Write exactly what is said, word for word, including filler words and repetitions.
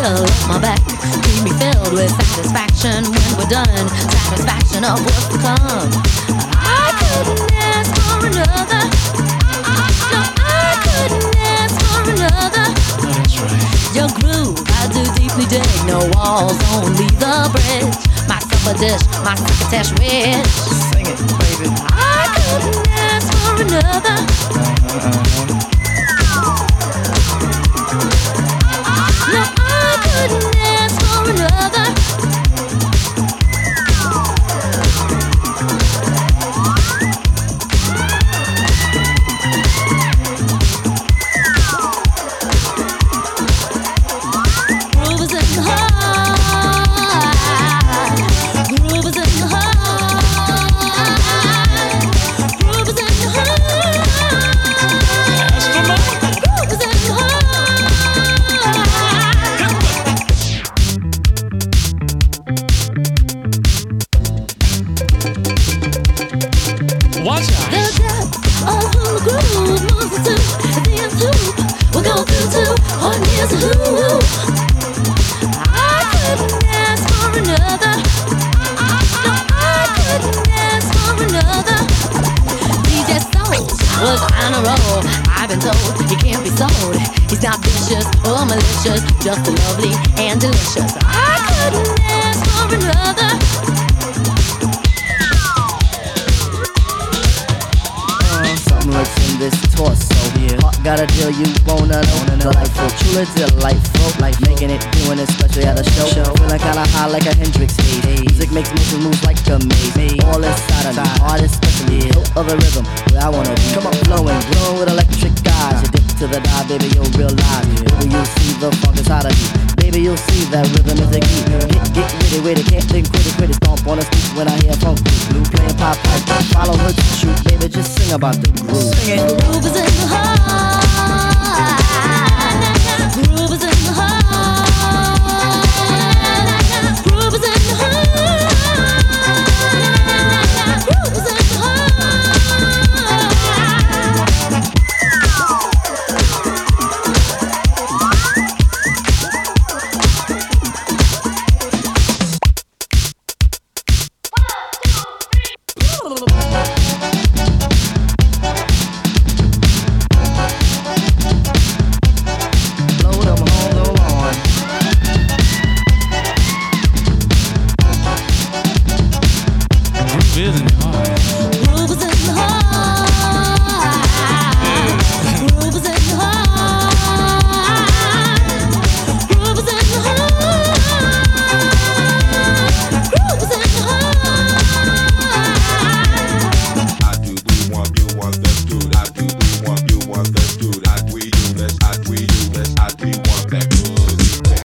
thrill of my back. Keep me filled with satisfaction when we're done. Satisfaction of what's to come. I couldn't ask for another. No, I couldn't ask for another. Oh, that's right. Your groove, I do deeply dig. No walls, only the bridge. My supper dish, my crocketesh wish. Sing it, baby. I couldn't ask for another. Uh-huh, uh-huh. No, I couldn't ask for another. Groove is in the heart. Groove is in the heart. Groove is in the heart. That's for me. Groove is in the heart. Watch out. The depth of who the groove moves us to the nth hoop. We'll go through two on here's a who. I couldn't ask for another. No, I couldn't ask for another. D J Soul was on a roll. I've been told he can't be sold. He's not vicious or malicious, just lovely and delicious. I couldn't ask for another. Something lurks in this torso. Yeah. Heart got a deal you wanna know. Delightful, truly delightful. Like making it, doing it, especially at a show. Feeling kinda high like a Hendrix haze. Music makes motion moves like a maze. All inside of me, heart especially. Hilt of the rhythm, where I wanna be. Come on, flowing, glowing with electric eyes. You dip to the dive, baby, you're real live. Baby, you'll see the funk inside of you. Baby, you'll see that rhythm is the key. Get, get with it, with it, can't think, quit it, quit it. Stomp on the streets when I hear funk. Blue playing pop pipe, follow her to shoot. Baby, just sing about the groove. Sing it. Groove is in the heart. Groove is in the heart. Groove is in the heart. Groove is in the heart. Blow them, hold them on. Groove is in the heart.